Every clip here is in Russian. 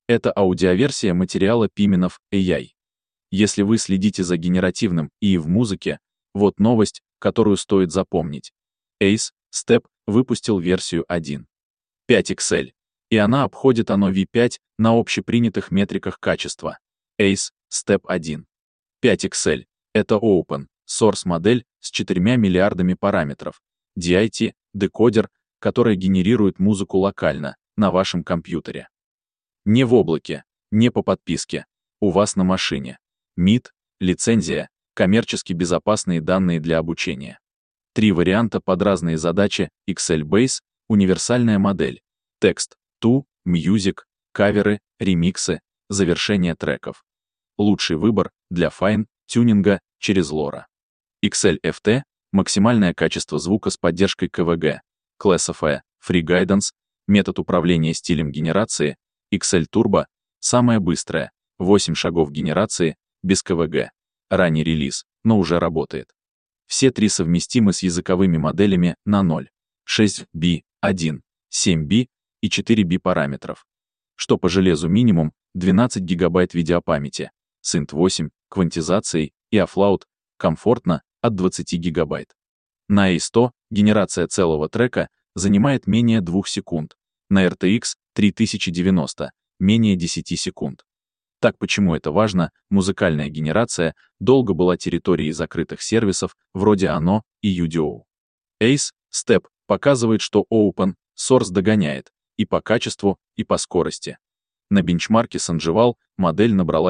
Это аудиоверсия материала Piminov AI. Если вы следите за генеративным ИИ в музыке, вот новость, которую стоит запомнить. Ace Step выпустил версию 1.5 XL, и она обходит оно V5 на общепринятых метриках качества. Ace Step 1.5 XL — это Open Source модель с 4 миллиардами параметров, DIT, декодер, который генерирует музыку локально, на вашем компьютере. Не в облаке, не по подписке, у вас на машине. МИТ, лицензия, коммерчески безопасные данные для обучения. 3 варианта под разные задачи: XL Base, универсальная модель, текст, to, music, каверы, ремиксы, завершение треков. Лучший выбор для файн-тюнинга через LoRa. XL FT, максимальное качество звука с поддержкой КВГ, Classify, Free Guidance, метод управления стилем генерации, XL Turbo, самое быстрое, 8 шагов генерации, без КВГ. Ранний релиз, но уже работает. Все 3 совместимы с языковыми моделями на 0, 6B, 1, 7B и 4B параметров. Что по железу минимум 12 ГБ видеопамяти, Synth 8, квантизацией и offload, комфортно, от 20 ГБ. На A100 генерация целого трека занимает менее 2 секунд, на RTX 3090 менее 10 секунд. Так почему это важно? Музыкальная генерация долго была территорией закрытых сервисов вроде ANO и UDO. Ace Step показывает, что Open Source догоняет и по качеству, и по скорости. На бенчмарке Sanjival модель набрала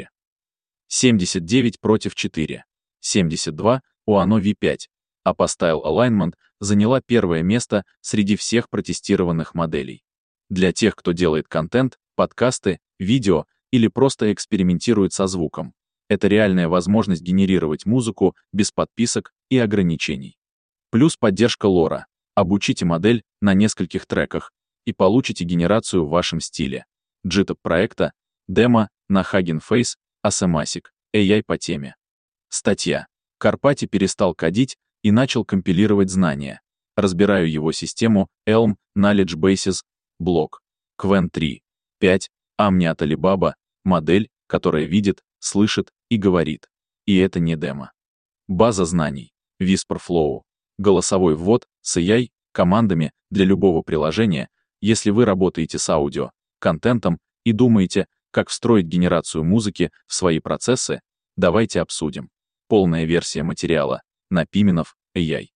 4.79 против 4.72 у ANO V5, а по Style Alignment заняла первое место среди всех протестированных моделей. Для тех, кто делает контент, подкасты, видео или просто экспериментирует со звуком, это реальная возможность генерировать музыку без подписок и ограничений. Плюс поддержка LoRa. Обучите модель на нескольких треках и получите генерацию в вашем стиле. GitHub проекта, демо на Hugging Face, Asematic, AI по теме. Статья. Карпати перестал кодить и начал компилировать знания. Разбираю его систему Elm Knowledge Bases, блок. Qwen 3.5, Амни от Alibaba, модель, которая видит, слышит и говорит. И это не демо. База знаний. Whisperflow. Голосовой ввод с AI, командами для любого приложения. Если вы работаете с аудио, контентом и думаете, как встроить генерацию музыки в свои процессы, давайте обсудим. Полная версия материала на Piminov AI.